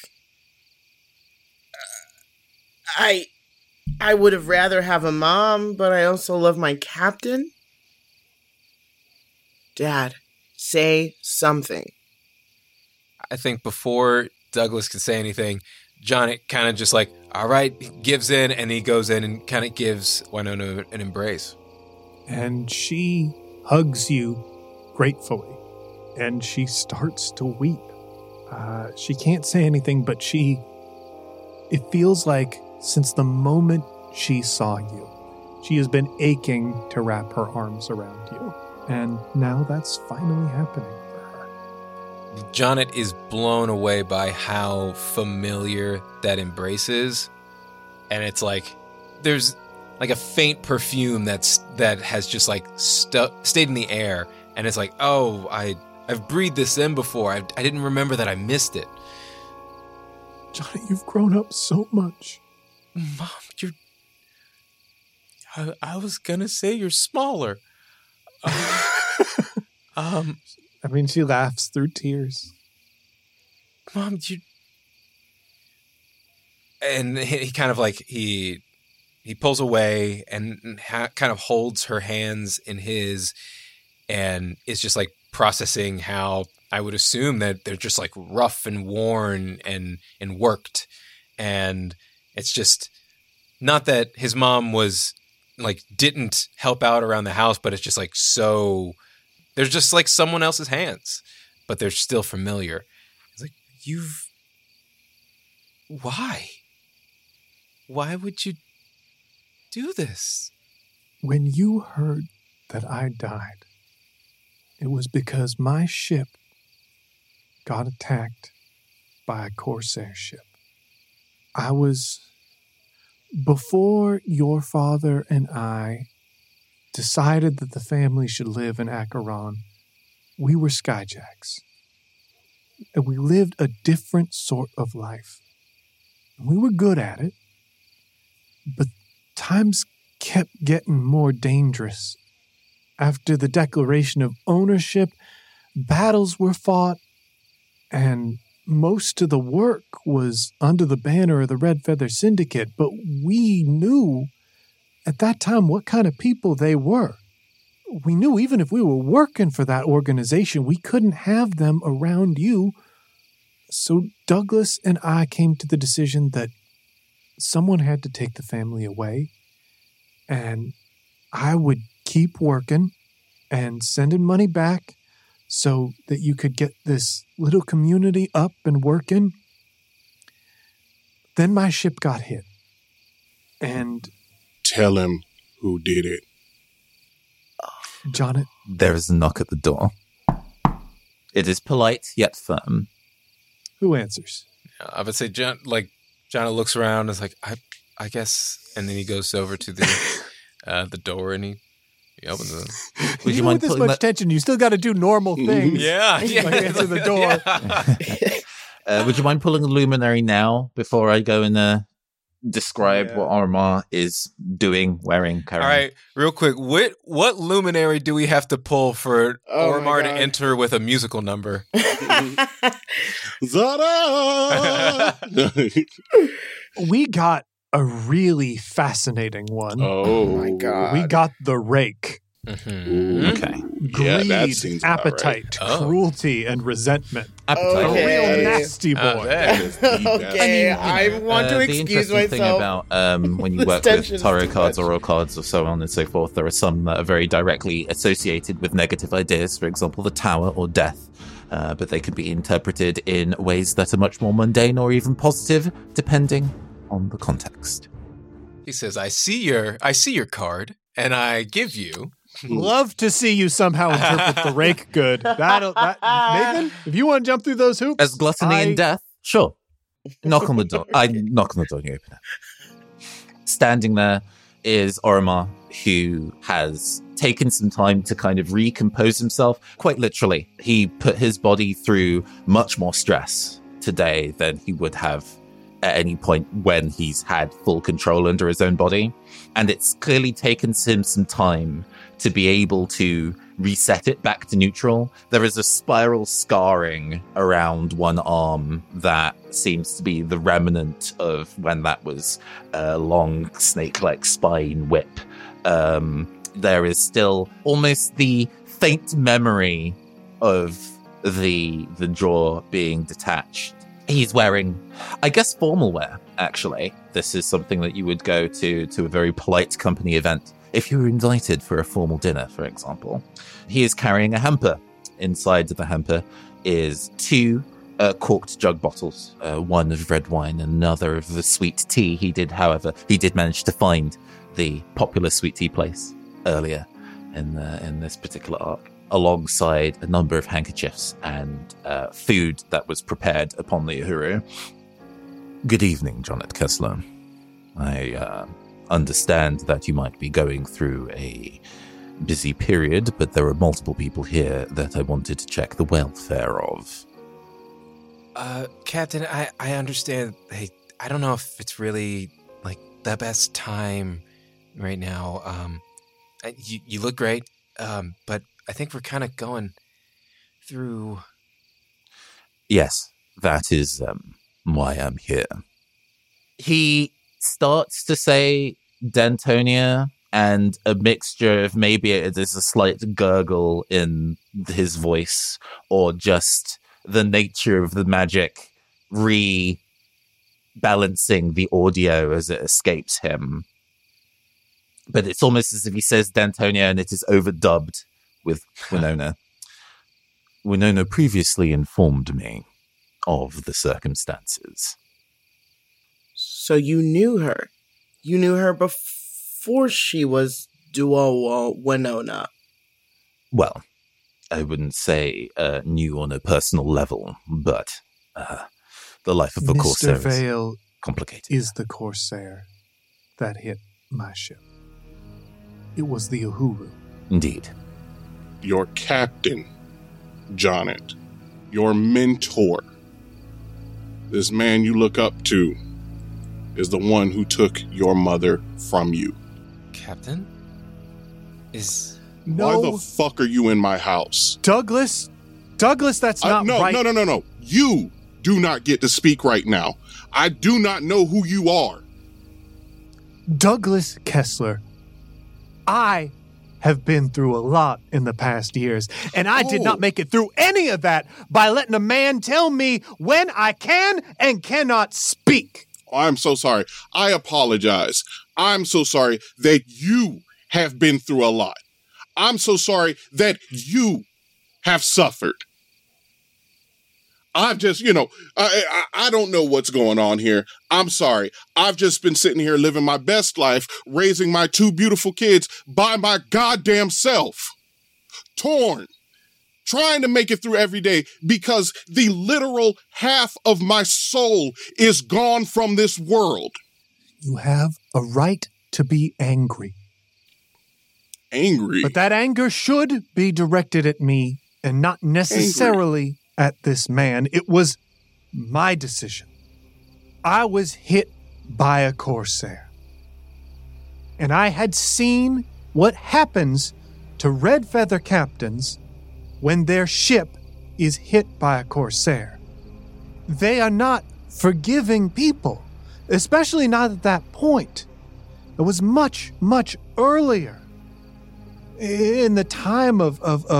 I would have rather have a mom, but I also love my captain. Dad, say something. I think before Douglas can say anything, Jonnet kind of just like, all right, gives in, and he goes in and kind of gives Winona an embrace. And she hugs you gratefully, and she starts to weep. She can't say anything, but it feels like since the moment she saw you, she has been aching to wrap her arms around you. And now that's finally happening for her. Jonnet is blown away by how familiar that embrace is. And it's like, there's like a faint perfume that has just like stayed in the air. And it's like, oh, I've breathed this in before. I didn't remember that I missed it. Johnny, you've grown up so much. Mom, I was gonna say you're smaller. I mean, she laughs through tears. Mom, and he kind of like he pulls away and kind of holds her hands in his, and is just like processing how I would assume that they're just like rough and worn and worked, and it's just not that his mom was like didn't help out around the house, but it's just like so there's just like someone else's hands, but they're still familiar. It's like, why would you do this? When you heard that I died, it was because my ship got attacked by a Corsair ship. Before your father and I decided that the family should live in Acheron, we were skyjacks. And we lived a different sort of life. We were good at it, but times kept getting more dangerous. After the declaration of ownership, battles were fought, and most of the work was under the banner of the Red Feather Syndicate, but we knew at that time what kind of people they were. We knew even if we were working for that organization, we couldn't have them around you. So Douglas and I came to the decision that someone had to take the family away, and I would keep working and sending money back so that you could get this little community up and working. Then my ship got hit. And tell him who did it. Jonnet. There is a knock at the door. It is polite yet firm. Who answers? I would say John looks around and is like, I guess, and then he goes over to the door and he opens it. Would you mind with this much tension, you still got to do normal things. Yeah. Like answer the door. Yeah. Would you mind pulling the luminary now before I go and describe what Oromar is doing, wearing currently? All right, real quick, what luminary do we have to pull for Oromar to enter with a musical number? Zara! We got a really fascinating one. Oh my God. We got the rake. Mm-hmm. Okay. Greed, that seems about appetite, right. cruelty, and resentment. Appetite. A real nasty boy. That is deep. Okay, I want to the excuse interesting thing myself. about when you work tension with is tarot too cards, much. oral cards, or so on and so forth, there are some that are very directly associated with negative ideas. For example, the tower or death. But they can be interpreted in ways that are much more mundane or even positive, depending on the context. He says, I see your card, and I give you. Love to see you somehow interpret the rake good. Nathan, if you want to jump through those hoops. As gluttony and death, sure. Knock on the door. I knock on the door and you open it. Standing there is Oromar, who has taken some time to kind of recompose himself. Quite literally, he put his body through much more stress today than he would have at any point when he's had full control under his own body. And it's clearly taken him some time to be able to reset it back to neutral. There is a spiral scarring around one arm that seems to be the remnant of when that was a long snake-like spine whip. There is still almost the faint memory of the jaw being detached. He's wearing, I guess, formal wear, actually. This is something that you would go to a very polite company event if you were invited for a formal dinner, for example. He is carrying a hamper. Inside of the hamper is two corked jug bottles, one of red wine and another of the sweet tea. He did manage to find the popular sweet tea place earlier in this particular arc, alongside a number of handkerchiefs and food that was prepared upon the Uhuru. Good evening, Jonnet Kessler. I understand that you might be going through a busy period, but there are multiple people here that I wanted to check the welfare of. Captain, I understand. Hey, I don't know if it's really like the best time right now. You look great, but I think we're kind of going through. Yes, that is why I'm here. He starts to say Dentonia, and a mixture of maybe there's a slight gurgle in his voice, or just the nature of the magic rebalancing the audio as it escapes him. But it's almost as if he says Dentonia and it is overdubbed with Winona. Winona previously informed me of the circumstances. So you knew her? You knew her before she was duo Winona? Well, I wouldn't say new on a personal level, but the life of a Mr. Corsair is Vale complicated. is the Corsair that hit my ship. It was the Uhuru. Indeed. Your captain, Jonnet, your mentor, this man you look up to, is the one who took your mother from you. Captain? Is... Why the fuck are you in my house? Douglas, that's not no, right. No. You do not get to speak right now. I do not know who you are. Douglas Kessler, I have been through a lot in the past years, and I did not make it through any of that by letting a man tell me when I can and cannot speak. I'm so sorry. I apologize. I'm so sorry that you have been through a lot. I'm so sorry that you have suffered. I've just, I don't know what's going on here. I'm sorry. I've just been sitting here living my best life, raising my 2 beautiful kids by my goddamn self. Torn. Trying to make it through every day because the literal half of my soul is gone from this world. You have a right to be angry. Angry? But that anger should be directed at me and not necessarily at this man. It was my decision. I was hit by a Corsair. And I had seen what happens to Red Feather captains when their ship is hit by a Corsair. They are not forgiving people, especially not at that point. It was much, much earlier. In the time of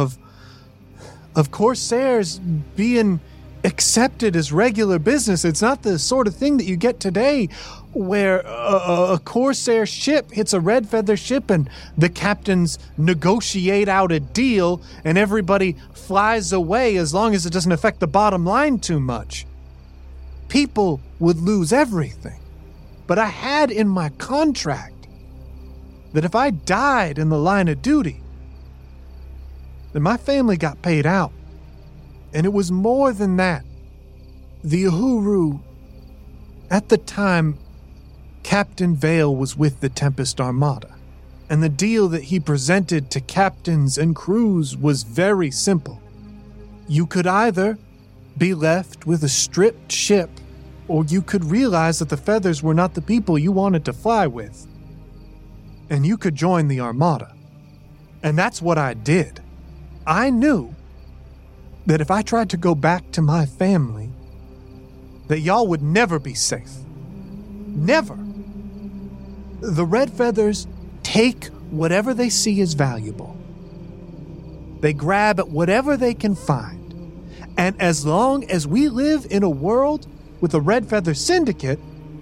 Corsairs being accepted as regular business. It's not the sort of thing that you get today where a Corsair ship hits a Red Feather ship and the captains negotiate out a deal and everybody flies away as long as it doesn't affect the bottom line too much. People would lose everything. But I had in my contract that if I died in the line of duty, then my family got paid out. And it was more than that. The Uhuru, at the time, Captain Vale was with the Tempest Armada. And the deal that he presented to captains and crews was very simple. You could either be left with a stripped ship, or you could realize that the Feathers were not the people you wanted to fly with. And you could join the Armada. And that's what I did. I knew that if I tried to go back to my family, that y'all would never be safe. Never. The Red Feathers take whatever they see as valuable. They grab at whatever they can find. And as long as we live in a world with a Red Feather syndicate,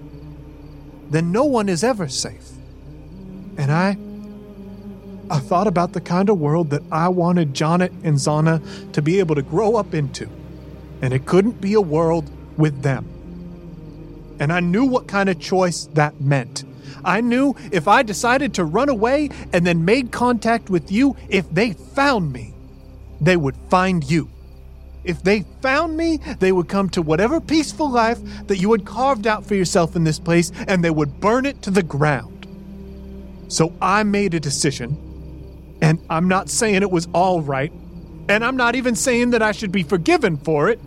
then no one is ever safe. And I thought about the kind of world that I wanted Jonnet and Zana to be able to grow up into. And it couldn't be a world with them. And I knew what kind of choice that meant. I knew if I decided to run away and then made contact with you, if they found me, they would find you. If they found me, they would come to whatever peaceful life that you had carved out for yourself in this place, and they would burn it to the ground. So I made a decision. And I'm not saying it was all right, and I'm not even saying that I should be forgiven for it,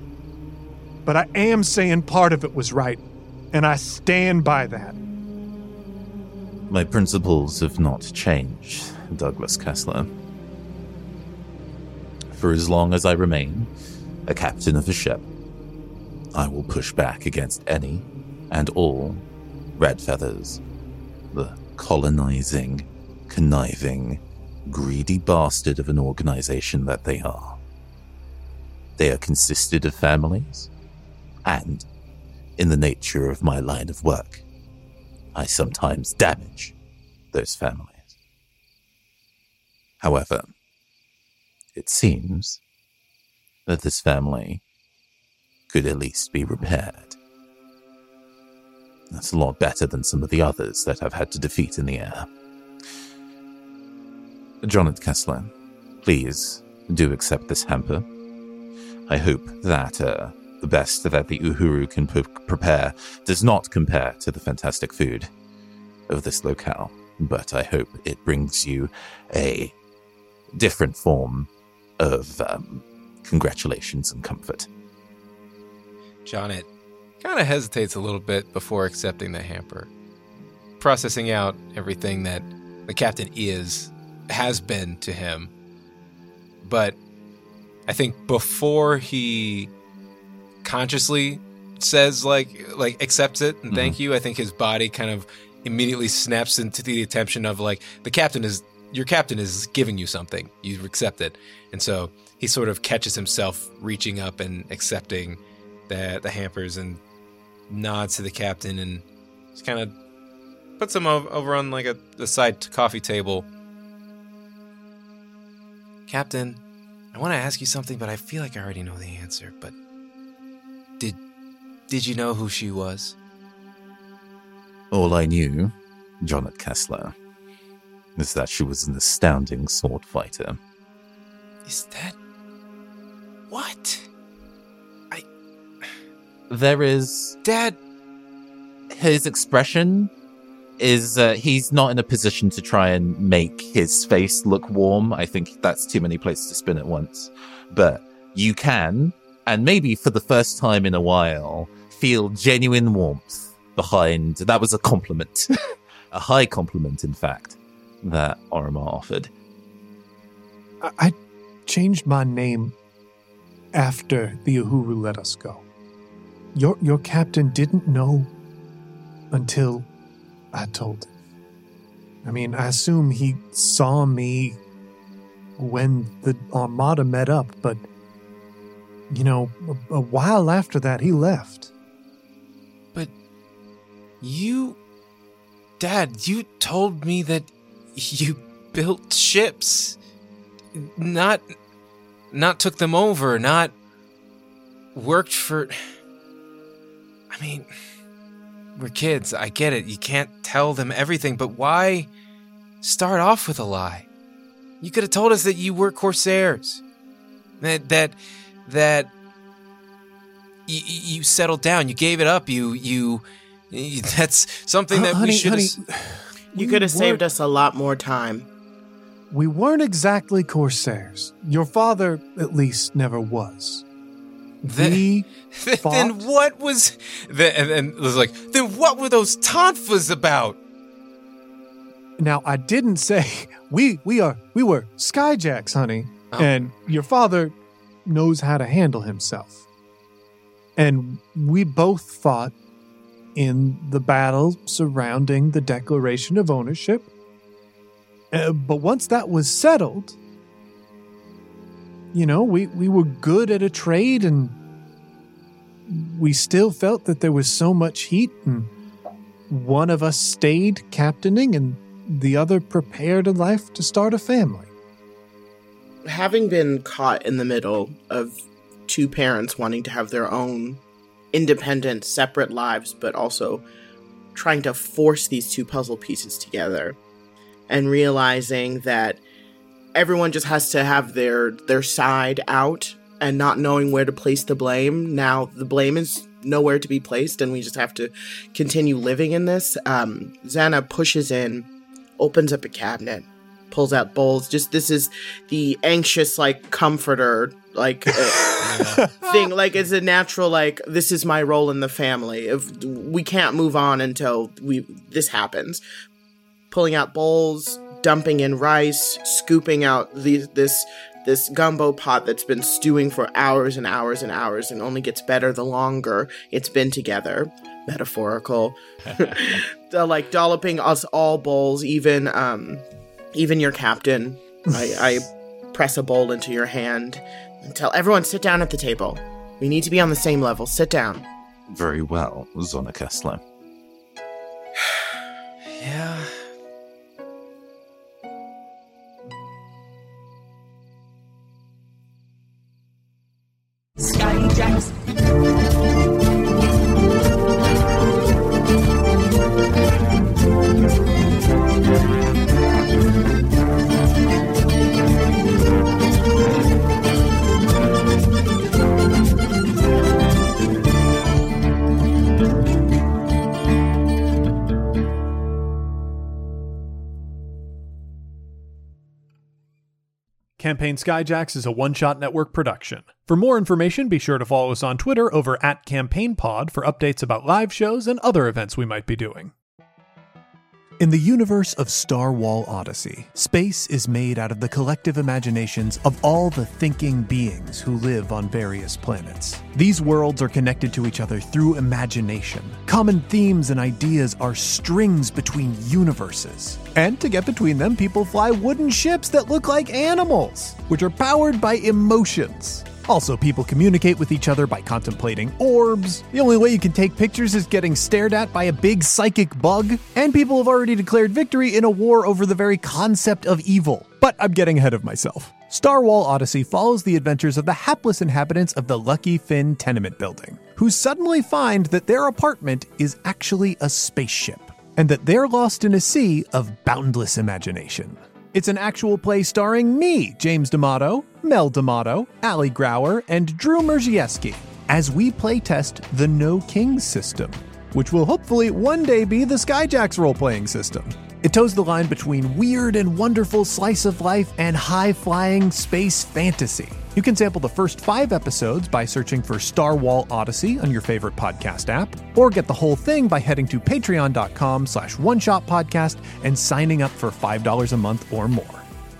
but I am saying part of it was right, and I stand by that. My principles have not changed, Douglas Kessler. For as long as I remain a captain of a ship, I will push back against any and all Red Feathers, the colonizing, conniving, greedy bastard of an organization that they are. They are consisted of families, and in the nature of my line of work, I sometimes damage those families. However, it seems that this family could at least be repaired. That's a lot better than some of the others that I've had to defeat in the air. Jonathan Kessler, please do accept this hamper. I hope that the best that the Uhuru can prepare does not compare to the fantastic food of this locale, but I hope it brings you a different form of congratulations and comfort. Jonet kind of hesitates a little bit before accepting the hamper, processing out everything that the captain has been to him. But I think before he consciously says like accepts it and thank you, I think his body kind of immediately snaps into the attention of like your captain is giving you something. You accept it. And so he sort of catches himself reaching up and accepting the hampers and nods to the captain and just kind of puts them over on like the side coffee table. Captain, I want to ask you something, but I feel like I already know the answer. But did you know who she was? All I knew, Jonathan Kessler, is that she was an astounding sword fighter. Is that... What? There is... Dad... His expression is he's not in a position to try and make his face look warm. I think that's too many places to spin at once. But you can, and maybe for the first time in a while, feel genuine warmth behind... That was a compliment. A high compliment, in fact, that Oromar offered. I changed my name after the Uhuru let us go. Your captain didn't know until I told him. I mean, I assume he saw me when the Armada met up, but, you know, a while after that, he left. But Dad, you told me that you built ships, not took them over, not worked for... I mean, we're kids, I get it, you can't tell them everything, but why start off with a lie? You could have told us that you were Corsairs, that you settled down, you gave it up, you that's something that we should have... You could have saved us a lot more time. We weren't exactly Corsairs. Your father, at least, never was. Then what was... And it was like, then what were those tonfas about? Now, I didn't say... We were Skyjacks, honey. Oh. And your father knows how to handle himself. And we both fought in the battle surrounding the Declaration of Ownership. But once that was settled, you know, we were good at a trade, and we still felt that there was so much heat, and one of us stayed captaining and the other prepared a life to start a family. Having been caught in the middle of two parents wanting to have their own independent, separate lives, but also trying to force these two puzzle pieces together, and realizing that everyone just has to have their side out and not knowing where to place the blame. Now the blame is nowhere to be placed, and we just have to continue living in this. Xana pushes in, opens up a cabinet, pulls out bowls. Just, this is the anxious, like, comforter, like, thing. Like, it's a natural, like, this is my role in the family. If we can't move on until this happens. Pulling out bowls, dumping in rice, scooping out this gumbo pot that's been stewing for hours and hours and hours, and only gets better the longer it's been together. Metaphorical. Like, dolloping us all bowls, even your captain. I press a bowl into your hand and tell everyone, sit down at the table. We need to be on the same level. Sit down. Very well, Zona Kessler. Yeah. Skyjacks. Campaign Skyjacks is a One Shot Network production. For more information, be sure to follow us on Twitter over @CampaignPod for updates about live shows and other events we might be doing. In the universe of Star Wall Odyssey, space is made out of the collective imaginations of all the thinking beings who live on various planets. These worlds are connected to each other through imagination. Common themes and ideas are strings between universes. And to get between them, people fly wooden ships that look like animals, which are powered by emotions. Also, people communicate with each other by contemplating orbs. The only way you can take pictures is getting stared at by a big psychic bug. And people have already declared victory in a war over the very concept of evil. But I'm getting ahead of myself. Star Wall Odyssey follows the adventures of the hapless inhabitants of the Lucky Finn tenement building, who suddenly find that their apartment is actually a spaceship, and that they're lost in a sea of boundless imagination. It's an actual play starring me, James D'Amato, Mel D'Amato, Ali Grauer, and Drew Merzieski, as we playtest the No Kings system, which will hopefully one day be the Skyjacks role-playing system. It toes the line between weird and wonderful slice of life and high-flying space fantasy. You can sample the first 5 episodes by searching for Star Wall Odyssey on your favorite podcast app, or get the whole thing by heading to patreon.com/oneshotpodcast and signing up for $5 a month or more.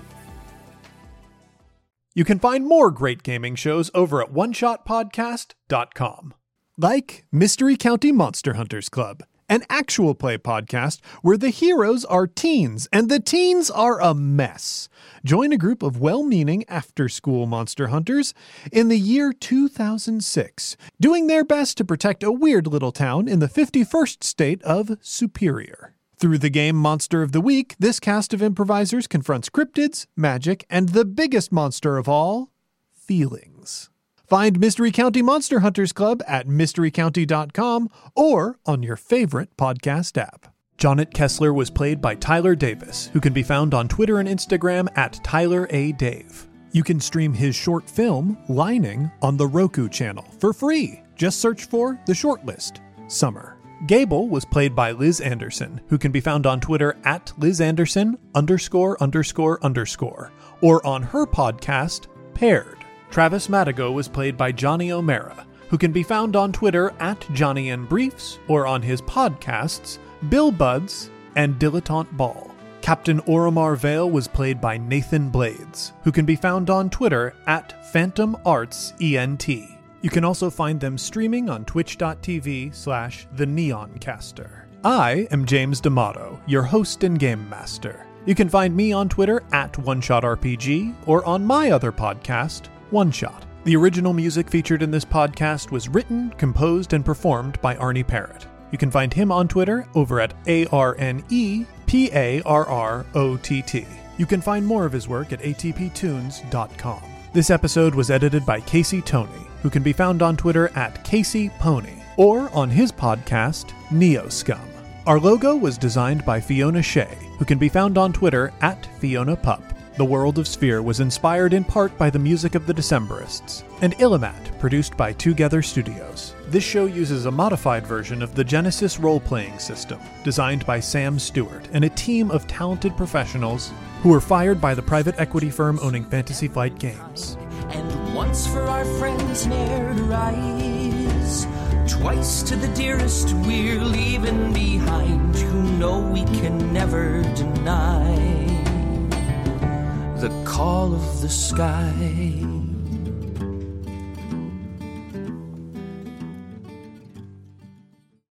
You can find more great gaming shows over at oneshotpodcast.com. Like Mystery County Monster Hunters Club, an actual play podcast where the heroes are teens and the teens are a mess. Join a group of well-meaning after-school monster hunters in the year 2006, doing their best to protect a weird little town in the 51st state of Superior. Through the game Monster of the Week, this cast of improvisers confronts cryptids, magic, and the biggest monster of all, feelings. Find Mystery County Monster Hunters Club at mysterycounty.com or on your favorite podcast app. Jonnet Kessler was played by Tyler Davis, who can be found on Twitter and Instagram at Tyler A. Dave. You can stream his short film, Lining, on the Roku channel for free. Just search for The Shortlist, Summer. Gable was played by Liz Anderson, who can be found on Twitter at LizAnderson___, or on her podcast, Paired. Travis Madigo was played by Johnny O'Mara, who can be found on Twitter at Johnny and Briefs, or on his podcasts, Bill Buds and Dilettante Ball. Captain Oromar Vale was played by Nathan Blades, who can be found on Twitter at PhantomArtsENT. You can also find them streaming on twitch.tv/TheNeonCaster. I am James D'Amato, your host and game master. You can find me on Twitter at OneShotRPG, or on my other podcast, One Shot. The original music featured in this podcast was written, composed, and performed by Arnie Parrott. You can find him on Twitter over at ARNEPARROTT. You can find more of his work at atptunes.com. This episode was edited by Casey Toney, who can be found on Twitter at Casey Pony, or on his podcast, Neoscum. Our logo was designed by Fiona Shea, who can be found on Twitter at FionaPup. The World of Sphere was inspired in part by the music of the Decemberists, and Illimat, produced by Together Studios. This show uses a modified version of the Genesis role-playing system, designed by Sam Stewart and a team of talented professionals who were fired by the private equity firm owning Fantasy Flight Games. And once for our friends ne'er to rise, twice to the dearest we're leaving behind, who know we can never deny the call of the sky.